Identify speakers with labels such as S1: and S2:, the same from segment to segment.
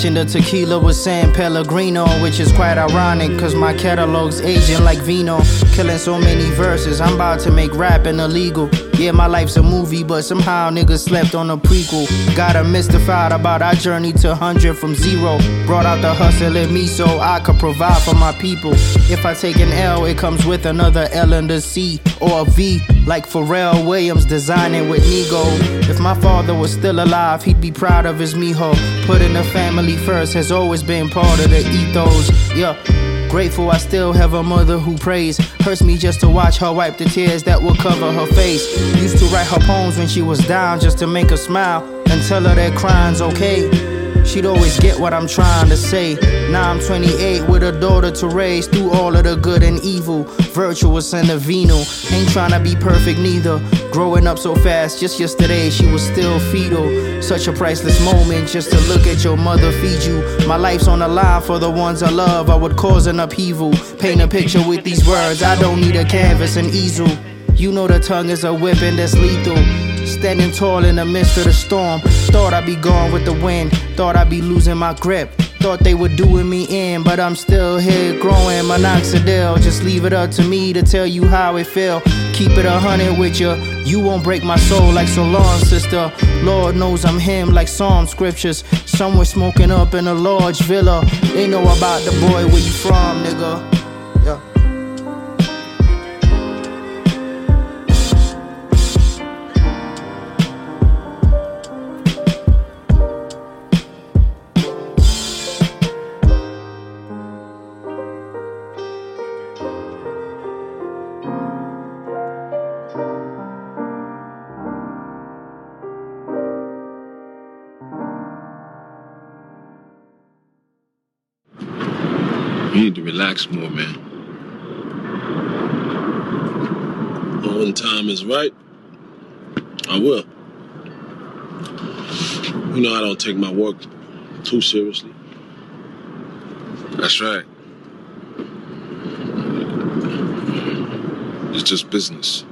S1: Flashing the tequila with San Pellegrino, which is quite ironic, cause my catalog's aging like vino. Killing so many verses, I'm about to make rapping illegal. Yeah, my life's a movie, but somehow niggas slept on a prequel. Got 'em mystified about our journey to 100 from zero. Brought out the hustle in me so I could provide for my people. If I take an L, it comes with another L and a C or a V, like Pharrell Williams designing with Nego. If my father was still alive, he'd be proud of his mijo. Putting the family first has always been part of the ethos. Yeah. Grateful I still have a mother who prays. Hurts me just to watch her wipe the tears that will cover her face. Used to write her poems when she was down just to make her smile and tell her that crying's okay. She'd always get what I'm trying to say. Now I'm 28 with a daughter to raise through all of the good and evil. Virtuous and a vino. Ain't trying to be perfect neither. Growing up so fast, just yesterday she was still fetal. Such a priceless moment just to look at your mother feed you. My life's on the line for the ones I love. I would cause an upheaval. Paint a picture with these words. I don't need a canvas and easel. You know the tongue is a weapon that's lethal. Standing tall in the midst of the storm. Thought I'd be gone with the wind. Thought I'd be losing my grip. Thought they were doing me in, but I'm still here growing minoxidil. Just leave it up to me to tell you how it feel. Keep it 100 with you. You won't break my soul like so long, sister. Lord knows I'm him like Psalm scriptures. Somewhere smoking up in a large villa. They know about the boy, where you from, nigga. Yeah.
S2: You need to relax more, man. And when time is right, I will. You know I don't take my work too seriously. That's right. It's just business.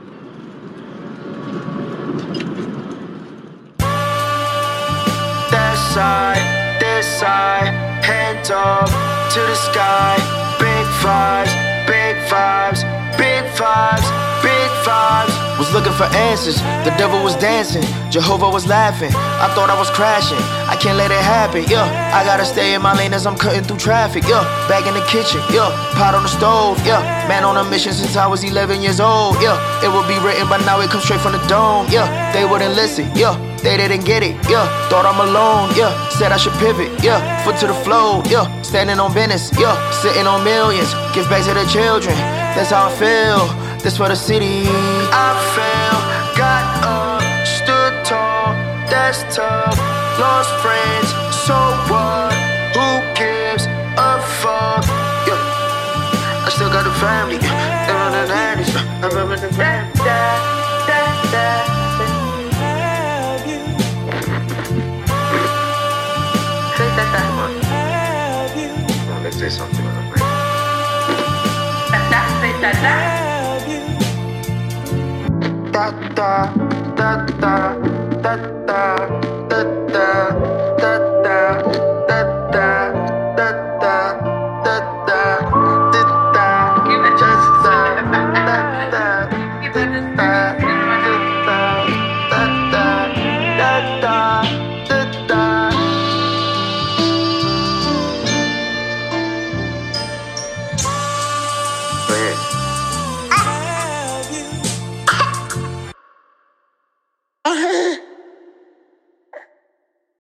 S1: That side, this side, hands up to the sky. Big vibes, big vibes, big vibes, big vibes. Was looking for answers, the devil was dancing, Jehovah was laughing. I thought I was crashing, I can't let it happen, yeah. I gotta stay in my lane as I'm cutting through traffic, yeah. Back in the kitchen, yeah. Pot on the stove, yeah. Man on a mission since I was 11 years old, yeah. It would be written, but now it comes straight from the dome, yeah. They wouldn't listen, yeah. They didn't get it, yeah. Thought I'm alone, yeah. Said I should pivot, yeah. Foot to the flow, yeah. Standing on business, yeah. Sitting on millions, give back to the children. That's how I feel, that's for the city. I fell, got up, stood tall, that's tough. Lost friends, so what? Who gives a fuck? Yeah. I still got the family, they're on the 90s. I remember the family.
S2: Let's say something on the break.
S1: Da da da da da da.